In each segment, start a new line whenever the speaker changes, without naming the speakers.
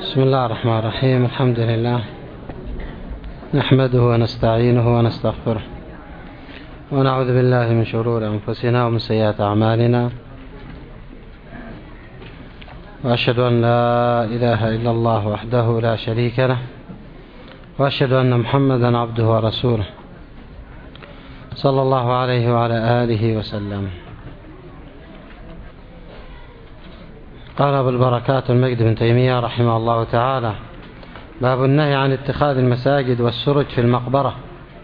بسم الله الرحمن الرحيم. الحمد لله نحمده ونستعينه ونستغفره ونعوذ بالله من شرور أنفسنا ومن سيئات أعمالنا، وأشهد أن لا إله إلا الله وحده لا شريك له، وأشهد أن محمدا عبده ورسوله صلى الله عليه وعلى آله وسلم. قال أبو البركات المجد بن تيمية رحمه الله تعالى: باب النهي عن اتخاذ المساجد والسرج في المقبرة.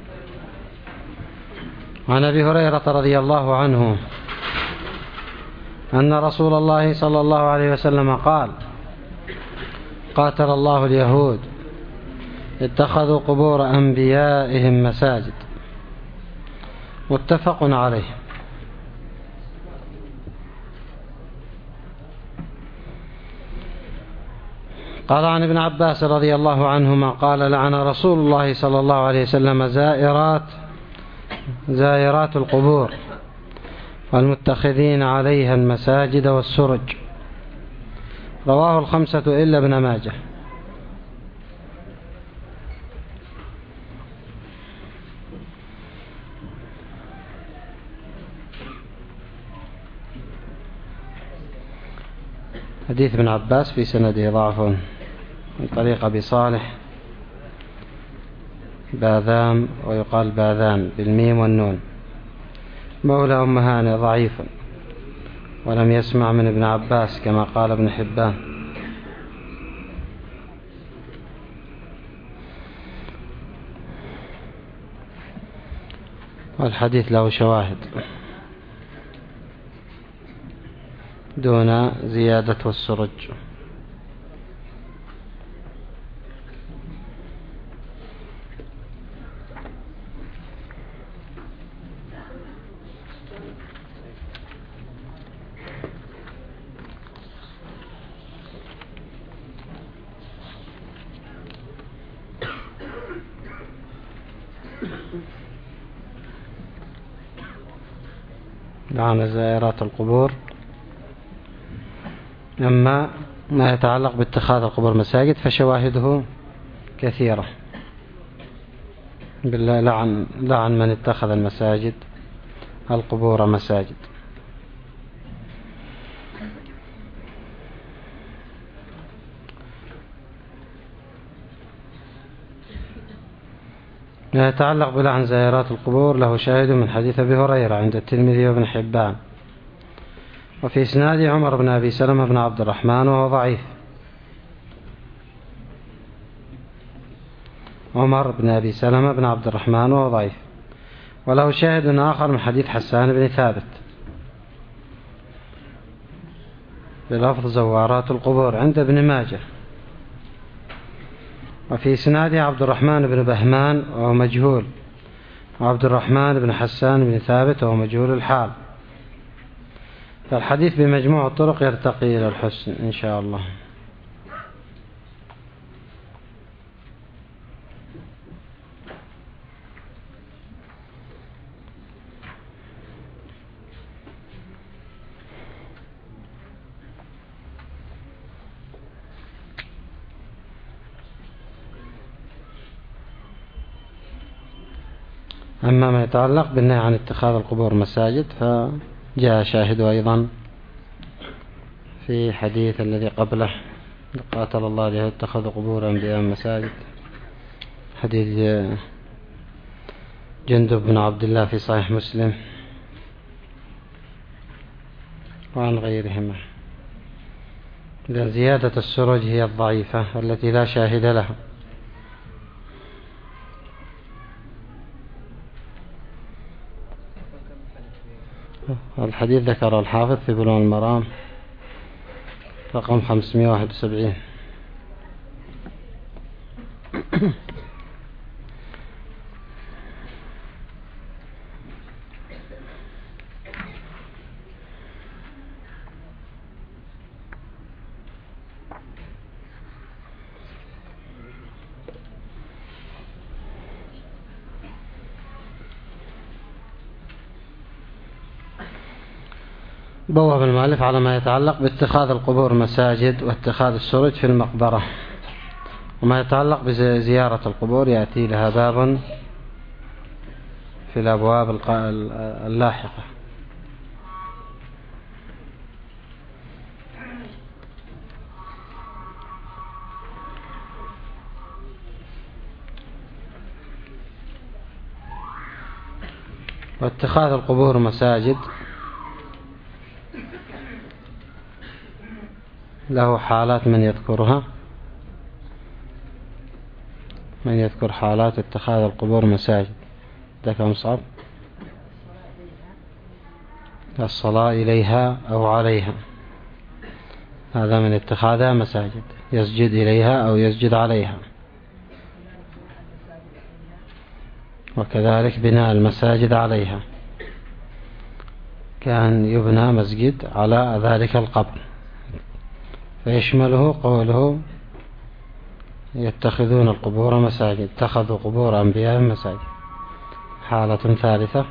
عن أبي هريرة رضي الله عنه أن رسول الله صلى الله عليه وسلم قال: قاتل الله اليهود اتخذوا قبور أنبيائهم مساجد. متفق عليه. قال عن ابن عباس رضي الله عنهما قال: لعن رسول الله صلى الله عليه وسلم زائرات القبور والمتخذين عليها المساجد والسرج. رواه الخمسة إلا ابن ماجه. حديث ابن عباس في سنده ضعف من طريق أبي صالح باذام، ويقال باذان بالميم والنون، مولى أم هانئ، ضعيف ولم يسمع من ابن عباس كما قال ابن حبان. والحديث له شواهد دون زيادة والسرج. عن زائرات القبور. أما ما يتعلق باتخاذ القبور مساجد فشواهده كثيرة. بالله لعن من اتخذ المساجد القبور مساجد. ما يتعلق بلعن زائرات القبور له شاهد من حديث أبي هريرة عند الترمذي وابن حبان، وفي إسناد عمر بن أبي سلمة بن عبد الرحمن وهو ضعيف. عمر بن أبي سلمة بن عبد الرحمن وهو ضعيف. وله شاهد آخر من حديث حسان بن ثابت بلفظ زوارات القبور عند ابن ماجه. وفي إسناده عبد الرحمن بن بهمان وهو مجهول، وعبد الرحمن بن حسان بن ثابت وهو مجهول الحال. فالحديث بمجموع الطرق يرتقي إلى الحسن إن شاء الله. أما ما يتعلق بالنهي عن اتخاذ القبور مساجد فجاء شاهده أيضا في حديث الذي قبله: قاتل الله اليهود اتخذوا قبور أنبيائهم مساجد، حديث جندب بن عبد الله في صحيح مسلم وعن غيرهما. إذن زيادة السرج هي الضعيفة التي لا شاهد لها. الحديث ذكر الحافظ في بلوغ المرام رقم 571. بواب المؤلف على ما يتعلق باتخاذ القبور مساجد واتخاذ السرج في المقبرة. وما يتعلق بزيارة القبور يأتي لها باب في الأبواب اللاحقة. واتخاذ القبور مساجد له حالات من يذكرها. من يذكر حالات اتخاذ القبور مساجد؟ ذاك مصعب. الصلاة إليها أو عليها، هذا من اتخاذها مساجد، يسجد إليها أو يسجد عليها. وكذلك بناء المساجد عليها، كان يبنى مسجد على ذلك القبر، فيشمله قوله يتخذون القبور مساجد، اتخذوا قبور أنبياء مساجد. حالة ثالثة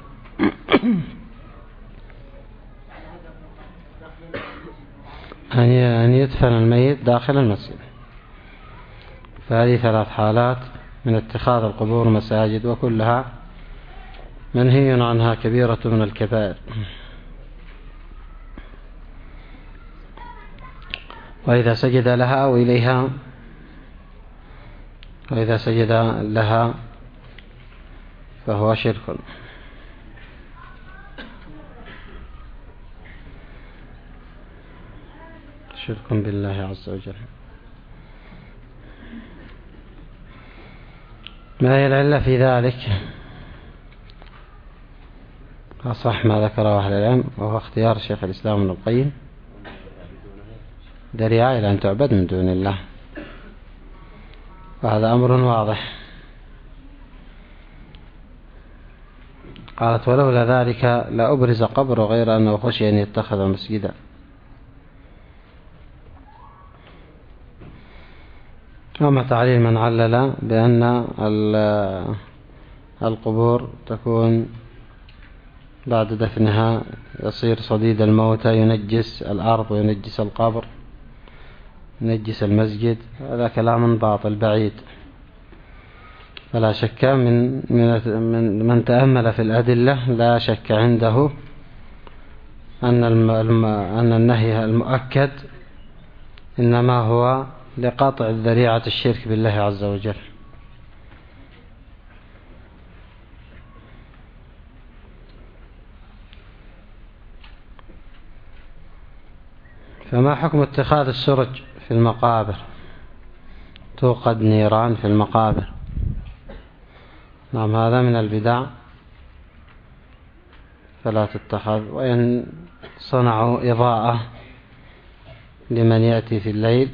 أن يدفن الميت داخل المسجد. فهذه 3 حالات من اتخاذ القبور مساجد، وكلها منهي عنها، كبيرة من الكبائر. وإذا سجد لها أو إليها، وإذا سجد لها فهو شرك. شرك بالله عز وجل. ما هي العلة في ذلك؟ أصح ما ذكره أهل العلم، وهو اختيار شيخ الإسلام ابن القيم، ذريعة إلى أن تعبد من دون الله، وهذا أمر واضح. قالت ولولا ذلك لأبرز قبره، غير أنه خشي أن يتخذ مسجدا. وما تعليل من علل بأن القبور تكون بعد دفنها يصير صديد الموتى، ينجس الأرض وينجس القبر، ينجس المسجد. هذا كلام باطل بعيد. فلا شك من تأمل في الأدلة لا شك عنده أن النهي المؤكد إنما هو لقطع الذريعة الشرك بالله عز وجل. فما حكم اتخاذ السرج في المقابر؟ توقد نيران في المقابر. نعم، هذا من البدع، فلا تتخذ. وإن صنعوا إضاءة لمن يأتي في الليل،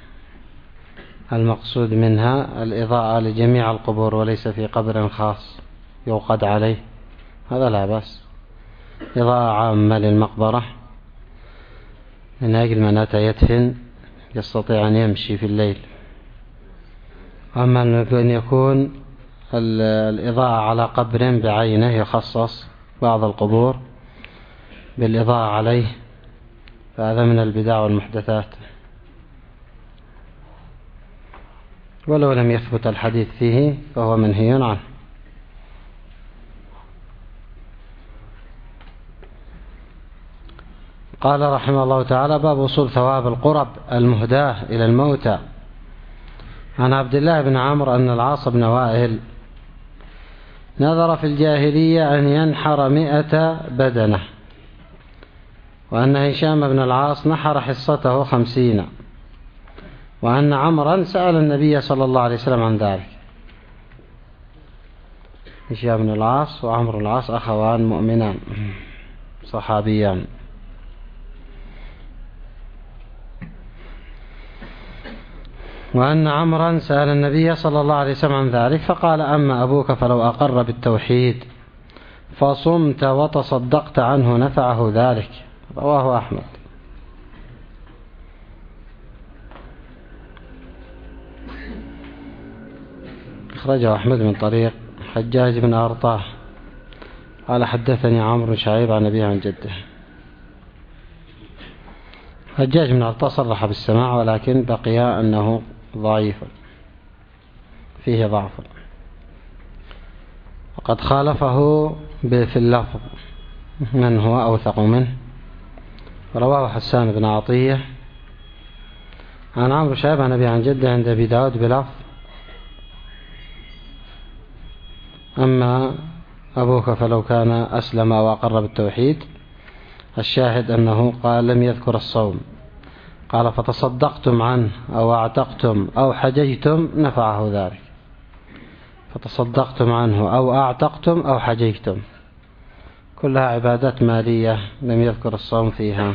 المقصود منها الإضاءة لجميع القبور وليس في قبر خاص يوقد عليه، هذا لا بأس. إضاءة عامة للمقبرة من أجل من أتى يدفن يستطيع أن يمشي في الليل. أما أن يكون الإضاءة على قبر بعينه، يخصص بعض القبور بالإضاءة عليه، فهذا من البدع والمحدثات، ولو لم يثبت الحديث فيه فهو منهي عنه. قال رحمه الله تعالى: باب وصول ثواب القرب المهداة إلى الموتى. عن عبد الله بن عمرو أن العاص بن وائل نذر في الجاهلية أن ينحر 100 بدنة، وأن هشام بن العاص نحر حصته 50، وأن عمرا سأل النبي صلى الله عليه وسلم عن ذلك. هشام بن العاص وعمرو العاص أخوان مؤمنان صحابيان. وأن عمرا سأل النبي صلى الله عليه وسلم عن ذلك، فقال: أما أبوك فلو أقر بالتوحيد فصمت وتصدقت عنه نفعه ذلك. رواه أحمد. أخرجه أحمد من طريق حجاج بن أرطاه قال: حدثني عمرو بن شعيب عن أبيه عن جده. حجاج بن أرطاه صرح بالسماع، ولكن بقي أنه ضعيف. فيه ضعف، وقد خالفه في اللفظ من هو أوثق منه. رواه حسان بن عطية عن عمرو شعيب عن أبي عن جده عند أبي داود بلفظ: أما أبوك فلو كان أسلم أو أقر بالتوحيد. الشاهد أنه قال لم يذكر الصوم، قال فتصدقتم عنه أو أعتقتم أو حججتم نفعه ذلك. فتصدقتم عنه أو أعتقتم أو حججتم كلها عبادات مالية لم يذكر الصوم فيها.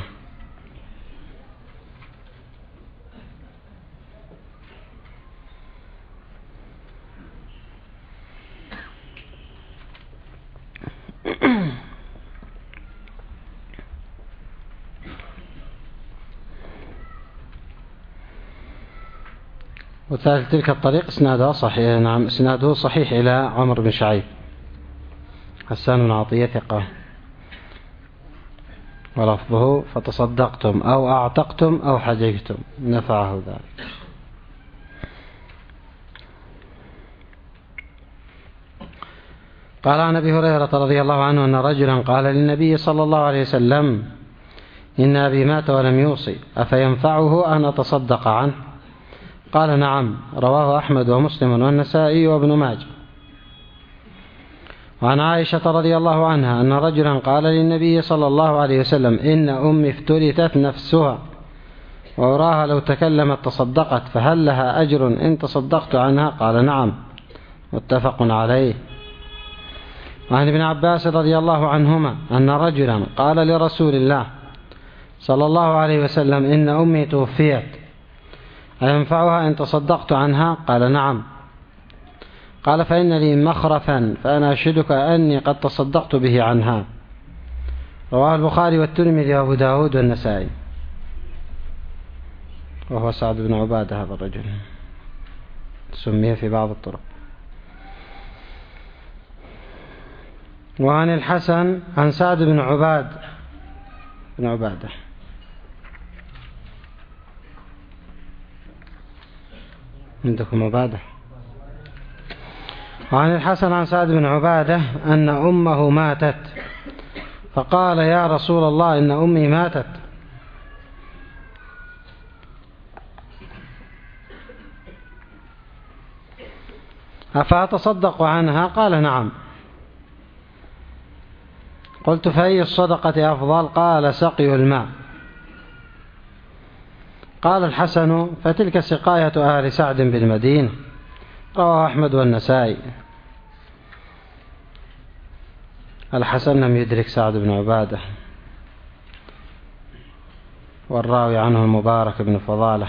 وثالث تلك الطريق اسنادها صحيح، نعم اسناده صحيح إلى عمرو بن شعيب. حسان بن عطية ثقة، ولفظه فتصدقتم أو أعتقتم أو حججتم نفعه ذلك. قال عن أبي هريرة رضي الله عنه أن رجلا قال للنبي صلى الله عليه وسلم: إن أبي مات ولم يوصي، أفينفعه أن أتصدق عنه؟ قال: نعم. رواه أحمد ومسلم والنسائي وابن ماجه. وعن عائشة رضي الله عنها أن رجلا قال للنبي صلى الله عليه وسلم: إن أمي افتلتت نفسها وأراها لو تكلمت تصدقت، فهل لها أجر إن تصدقت عنها؟ قال: نعم. متفق عليه. وعن ابن عباس رضي الله عنهما أن رجلا قال لرسول الله صلى الله عليه وسلم: إن أمي توفيت، أينفعها إن تصدقت عنها؟ قال: نعم. قال: فإن لي مخرفا فأنا أشهدك أني قد تصدقت به عنها. رواه البخاري والترمذي وأبو داود والنسائي. وهو سعد بن عبادة هذا الرجل، سمي في بعض الطرق. وعن الحسن عن سعد بن عبادة عندكم عبادة. وعن الحسن عن سعد بن عبادة أن أمه ماتت، فقال: يا رسول الله إن أمي ماتت، أفأتصدق عنها؟ قال: نعم. قلت: فأي الصدقة أفضل؟ قال: سقي الماء. قال الحسن: فتلك سقاية أهل سعد بالمدينة. رواه أحمد والنسائي. الحسن لم يدرك سعد بن عبادة، والراوي عنه المبارك بن فضالة،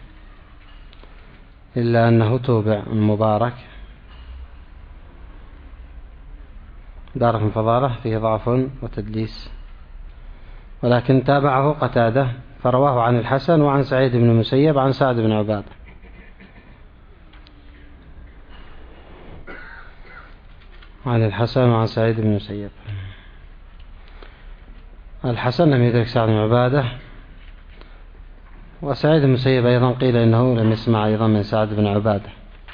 إلا أنه توبع المبارك. دار بن فضالة فيه ضعف وتدليس، ولكن تابعه قتادة فرواه عن الحسن وعن سعيد بن المسيب عن سعد بن عبادة. عن الحسن وعن سعيد بن المسيب. الحسن لم يدرك سعد بن عبادة، وسعيد بن المسيب أيضا قيل إنه لم يسمع أيضا من سعد بن عبادة.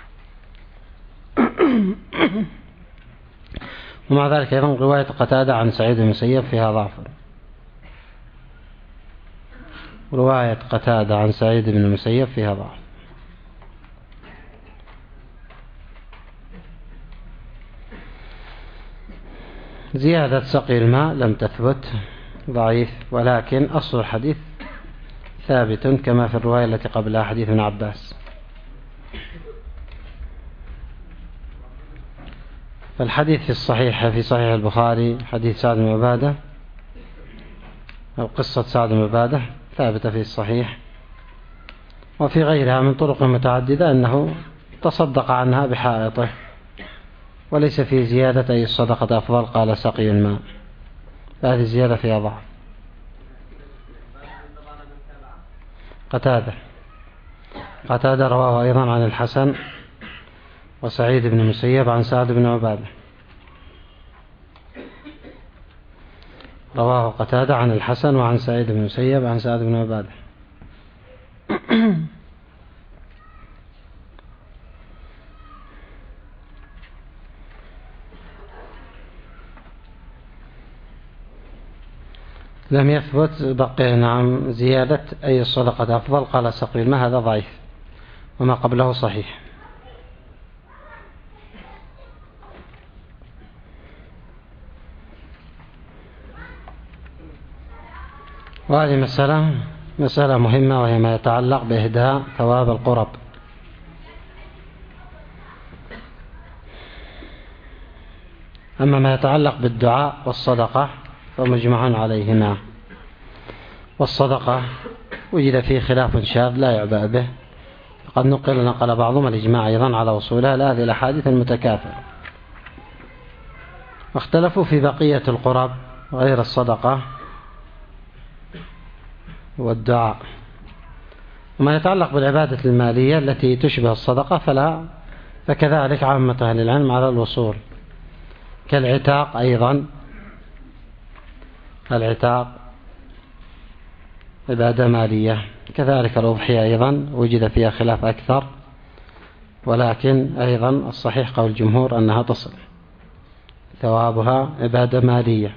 ومع ذلك أيضا رواية قتادة عن سعيد بن المسيب فيها ضعف. رواية قتادة عن سعيد بن المسيب فيها ضعف. زيادة سقي الماء لم تثبت، ضعيف، ولكن أصل الحديث ثابت كما في الرواية التي قبلها حديث ابن عباس. فالحديث في الصحيح في صحيح البخاري حديث سعد بن عبادة أو قصة سعد بن عبادة ثابتة في الصحيح، وفي غيرها من طرق متعددة أنه تصدق عنها بحائطه، وليس في زيادة أي الصدقة أفضل قال سقي الماء، فهذه الزيادة فيها ضعف. قتادة رواه أيضا عن الحسن وسعيد بن المسيب عن سعد بن عبادة. رواه قتادة عن الحسن وعن سعيد بن المسيب عن سعد بن عبادة. لم يثبت بقي نعم زيادة أي الصدقة أفضل. قال سقي الماء هذا ضعيف وما قبله صحيح. وهذه مسألة مهمة، وهي ما يتعلق بإهداء ثواب القرب. أما ما يتعلق بالدعاء والصدقة فمجمع عليهما. والصدقة وجد فيه خلاف شاذ لا يعبأ به، قد نقل بعضهم الإجماع أيضا على وصولها لهذه الأحاديث المتكافئة. واختلفوا في بقية القرب غير الصدقة والدعاء. وما يتعلق بالعبادة المالية التي تشبه الصدقة فكذلك عامة أهل العلم على الوصول، كالعتاق أيضا. العتاق عبادة مالية، كذلك الأضحية أيضا وجد فيها خلاف أكثر، ولكن أيضا الصحيح قول الجمهور أنها تصل، ثوابها عبادة مالية.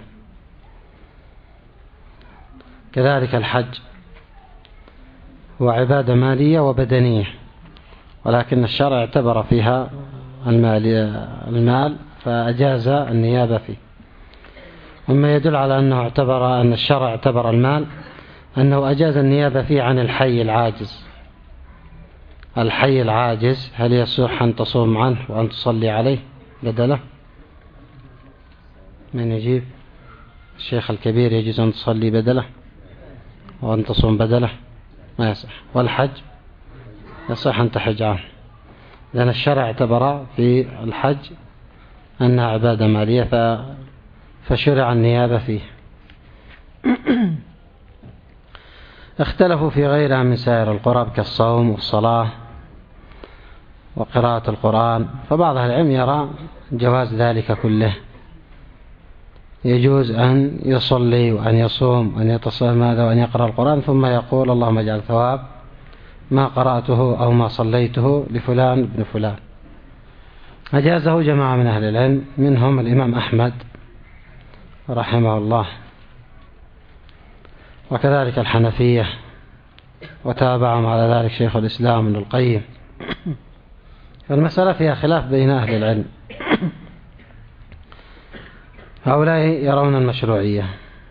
كذلك الحج هو عبادة مالية وبدنية، ولكن الشرع اعتبر فيها المال فأجاز النيابة فيه. وما يدل على أن الشرع اعتبر المال أنه أجاز النيابة فيه عن الحي العاجز. الحي العاجز هل يصح أن تصوم عنه وأن تصلي عليه بدله؟ من يجيب؟ الشيخ الكبير يجوز أن تصلي بدله وأن تصوم بدله؟ ما يصح. والحج يصح أن تحج عنه، لأن الشرع اعتبر في الحج أنها عبادة مالية فشرع النيابة فيه. اختلفوا في غيرها من سائر القرب كالصوم والصلاة وقراءة القرآن، فبعض أهل العلم يرى جواز ذلك كله، يجوز أن يصلي وأن يصوم وأن يتصوم هذا وأن يقرأ القرآن ثم يقول اللهم اجعل ثواب ما قرأته أو ما صليته لفلان بن فلان. أجازه جماعة من أهل العلم، منهم الإمام أحمد رحمه الله، وكذلك الحنفية، وتابعهم على ذلك شيخ الإسلام ابن القيم. المسألة فيها خلاف بين أهل العلم. هؤلاء يرون المشروعية،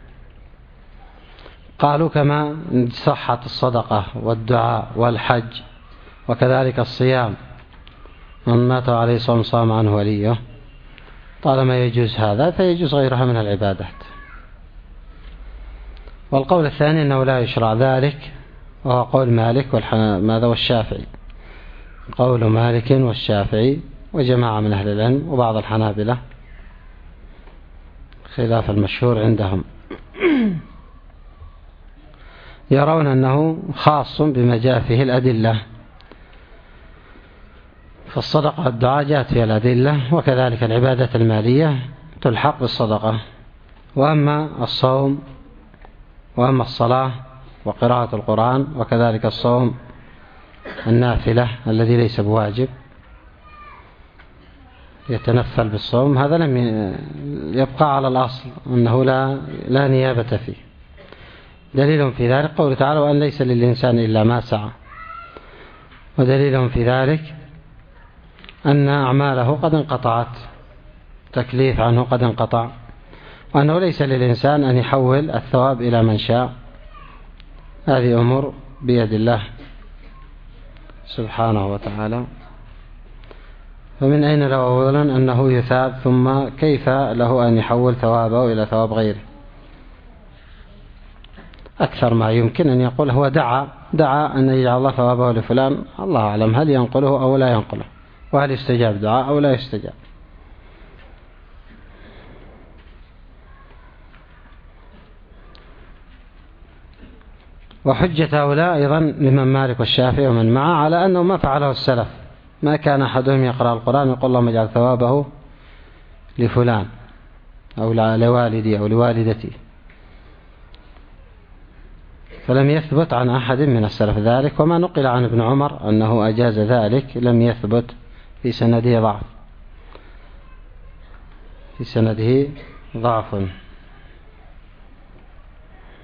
قالوا كما صحة الصدقة والدعاء والحج وكذلك الصيام، من مات عليه صوم صام عنه وليه، طالما يجوز هذا فيجوز غيرها من العبادات. والقول الثاني أنه لا يشرع ذلك، وهو قول مالك والشافعي، قول مالك والشافعي وجماعة من أهل العلم وبعض الحنابلة، خلاف المشهور عندهم. يرون أنه خاص بما جاء فيه الأدلة، فالصدقة والدعاء جاءت فيها الأدلة، وكذلك العبادة المالية تلحق بالصدقة. وأما الصوم وأما الصلاة وقراءة القرآن وكذلك الصوم النافلة الذي ليس بواجب يتنفل بالصوم، هذا لم يبقى على الأصل أنه لا نيابة فيه. دليلهم في ذلك قوله تعالى وأن ليس للإنسان إلا ما سعى، ودليلهم في ذلك أن أعماله قد انقطعت، تكليف عنه قد انقطع، وأنه ليس للإنسان أن يحول الثواب إلى من شاء، هذه أمور بيد الله سبحانه وتعالى. فمن أين له أولا أنه يثاب، ثم كيف له أن يحول ثوابه إلى ثواب غيره؟ أكثر ما يمكن أن يقول هو دعا أن يجعل الله ثوابه لفلان، الله أعلم هل ينقله أو لا ينقله، وهل يستجاب دعاء أو لا يستجاب. وحجة هؤلاء أيضا لمن مالك والشافعي ومن معه على أنه ما فعله السلف، ما كان أحدهم يقرأ القرآن يقول اللهم اجعل ثوابه لفلان أو لوالدي أو لوالدتي، فلم يثبت عن أحد من السلف ذلك. وما نقل عن ابن عمر أنه أجاز ذلك لم يثبت، في سنده ضعف، في سنده ضعف.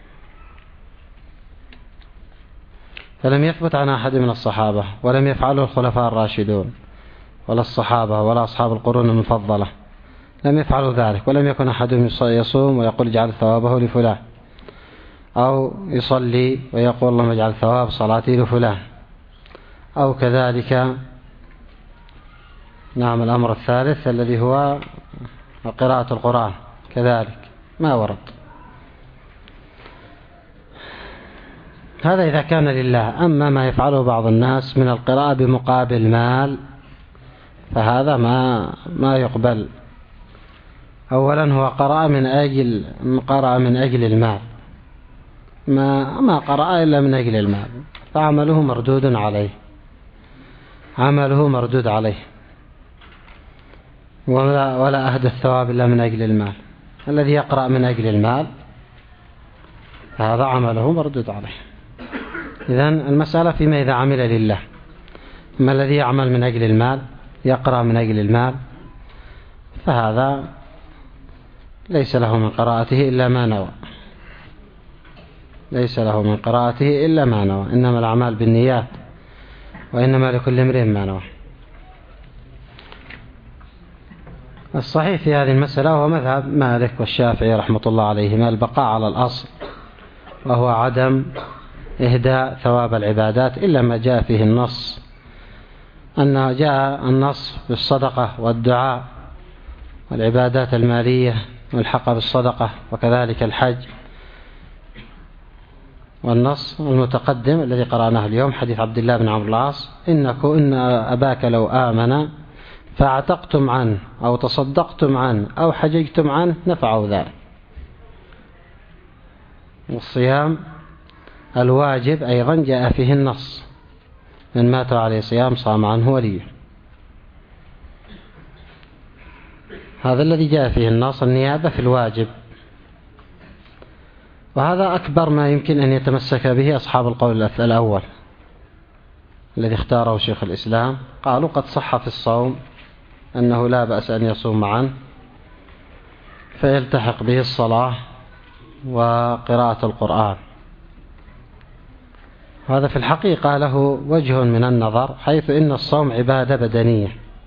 فلم يثبت عن أحد من الصحابة، ولم يفعله الخلفاء الراشدون ولا الصحابة ولا أصحاب القرون المفضلة، لم يفعلوا ذلك. ولم يكن أحد يصوم ويقول اجعل ثوابه لفلان، أو يصلي ويقول اللهم اجعل ثواب صلاتي لفلان، أو كذلك نعم الأمر الثالث الذي هو قراءة القرآن كذلك ما ورد. هذا إذا كان لله. أما ما يفعله بعض الناس من القراءة بمقابل مال فهذا ما يقبل. أولا هو قرأ من أجل المال، ما قرأ إلا من أجل المال، فعمله مردود عليه، عمله مردود عليه، ولا أهدى الثواب إلا من أجل المال. الذي يقرأ من أجل المال هذا عمله مردود عليه. إذن المسألة فيما إذا عمل لله. ما الذي يعمل من أجل المال، يقرأ من أجل المال، فهذا ليس له من قراءته إلا ما نوى، ليس له من قراءته إلا ما نوى. إنما الأعمال بالنيات وإنما لكل امرئ ما نوى. الصحيح في هذه المسألة هو مذهب مالك والشافعي رحمة الله عليهما البقاء على الأصل، وهو عدم إهداء ثواب العبادات إلا ما جاء فيه النص، أن جاء النص بالصدقة والدعاء والعبادات المالية ملحقة بالصدقة، وكذلك الحج. والنص المتقدم الذي قرأناه اليوم حديث عبد الله بن عمرو العاص إن أباك لو آمن فاعتقتم عنه أو تصدقتم عنه أو حججتم عنه نفعه ذلك. والصيام الواجب أيضا جاء فيه النص من مات عليه صيام صام عنه وليه. هذا الذي جاء فيه النص النيابة في الواجب، وهذا أكبر ما يمكن أن يتمسك به أصحاب القول الأول الذي اختاره شيخ الإسلام. قالوا قد صح في الصوم أنه لا بأس أن يصوم معا فيلتحق به الصلاة وقراءة القرآن. هذا في الحقيقة له وجه من النظر، حيث إن الصوم عبادة بدنية،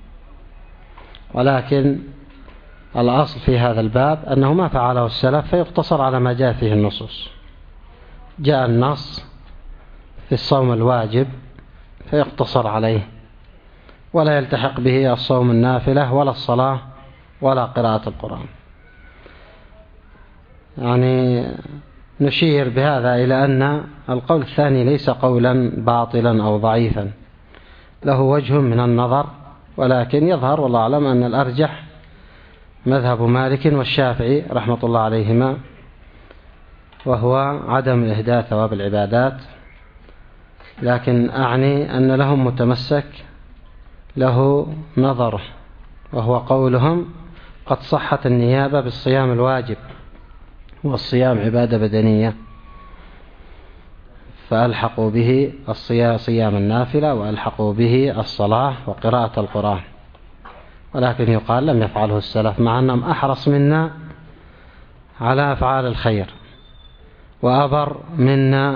ولكن الأصل في هذا الباب أنه ما فعله السلف فيقتصر على ما جاء فيه النصوص. جاء النص في الصوم الواجب فيقتصر عليه، ولا يلتحق به الصوم النافلة ولا الصلاة ولا قراءة القرآن. يعني نشير بهذا إلى أن القول الثاني ليس قولا باطلا أو ضعيفا، له وجه من النظر، ولكن يظهر والله أعلم أن الأرجح مذهب مالك والشافعي رحمة الله عليهما، وهو عدم إهداء ثواب العبادات. لكن أعني أن لهم متمسك له نظر، وهو قولهم قد صحت النيابة بالصيام الواجب، والصيام عبادة بدنية، فألحقوا به صيام النافلة وألحقوا به الصلاة وقراءة القرآن. ولكن يقال لم يفعله السلف، مع أنهم أحرص منا على أفعال الخير وأبر منا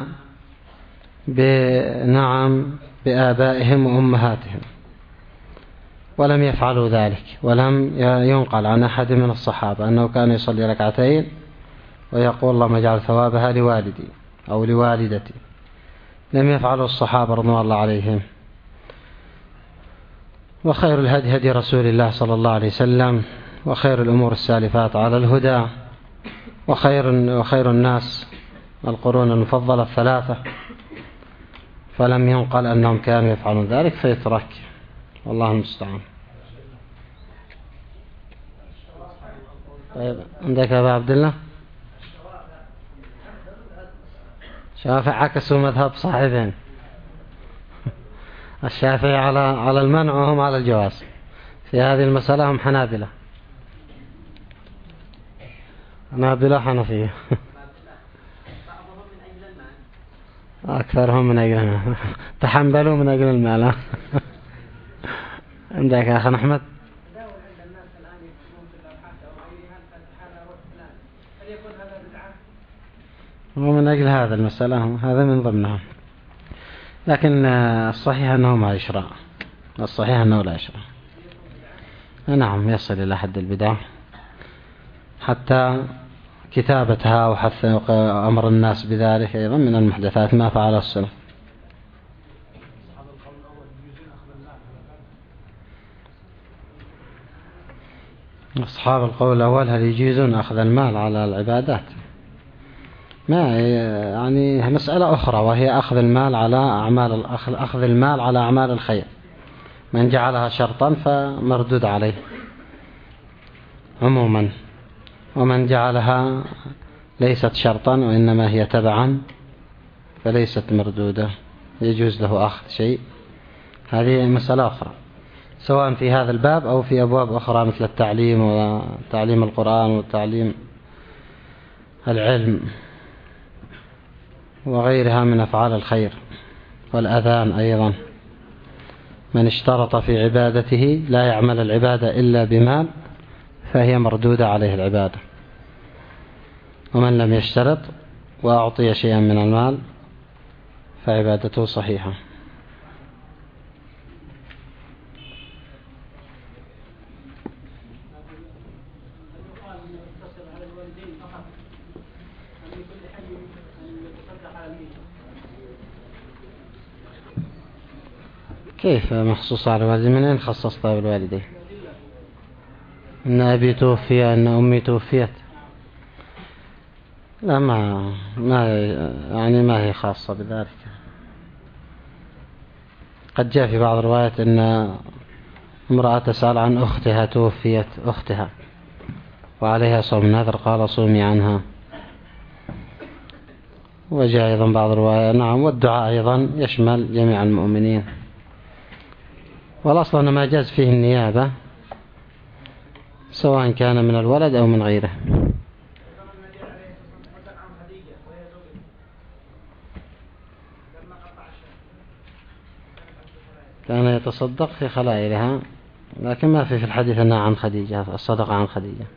بآبائهم وأمهاتهم، ولم يفعلوا ذلك. ولم ينقل عن أحد من الصحابة أنه كان يصلي ركعتين ويقول اللهم اجعل ثوابها لوالدي أو لوالدتي. لم يفعلوا الصحابة رضوان الله عليهم. وخير الهدي هدي رسول الله صلى الله عليه وسلم، وخير الأمور السالفات على الهدى، وخير الناس القرون المفضلة الثلاثة، فلم ينقل أنهم كانوا يفعلون ذلك فيترك، والله المستعان. طيب عندك يا أبا عبد الله؟ شافعي عكسوا مذهب صاحبين، الشافعي على المنع وهم على الجواز. في هذه المسألة هم حنابلة، حنابلة حنفية. أكثرهم من أجل المال، تحملوا من أجل المال. عندك يا أخي أحمد؟ هو من أجل هذا المسألة، هذا من ضمنها. لكن الصحيح أنه ما يشرع، الصحيح أنه لا يشرع. نعم يصل إلى حد البدع، حتى كتابتها وحث أمر الناس بذلك أيضا من المحدثات ما فعله السلف. أصحاب القول الأول هل يجيزون أخذ المال على العبادات؟ ما يعني مسألة أخرى، وهي أخذ المال على أعمال الخير. من جعلها شرطا فمردود عليه عموما، ومن جعلها ليست شرطا وإنما هي تبعا فليست مردودة، يجوز له أخذ شيء. هذه مسألة أخرى، سواء في هذا الباب أو في أبواب أخرى مثل التعليم وتعليم القرآن وتعليم العلم وغيرها من أفعال الخير، والأذان أيضا. من اشترط في عبادته لا يعمل العبادة إلا بمال فهي مردودة عليه العبادة، ومن لم يشترط وأعطي شيئا من المال فعبادته صحيحة. كيف مخصوص على الوالدين؟ من أين خصصت بالوالدين؟ إن أبي توفي، إن أمي توفيت. لا ما هي خاصة بذلك. قد جاء في بعض الروايات أن امرأة تسأل عن أختها توفيت، أختها وعليها صوم نذر، قال صومي عنها. وجاء أيضا بعض الروايات نعم، والدعاء أيضا يشمل جميع المؤمنين. والأصل أن ما جاز فيه النيابة سواء كان من الولد أو من غيره. كان يتصدق في خلائلها، لكن ما في الحديث أنها عن خديجة، الصدقة عن خديجة.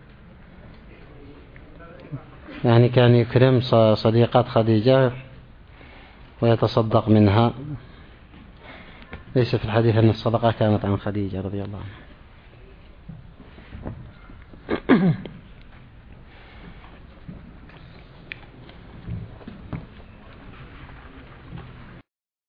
يعني كان يكرم صديقات خديجة ويتصدق منها، ليس في الحديث أن الصدقة كانت عن خديجة رضي الله عنها.